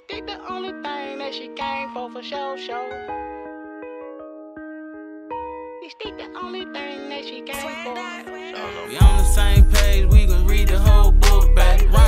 This the only thing that she came for sure. This the only thing that she came for. We on the same page, we gon' read the whole book, baby.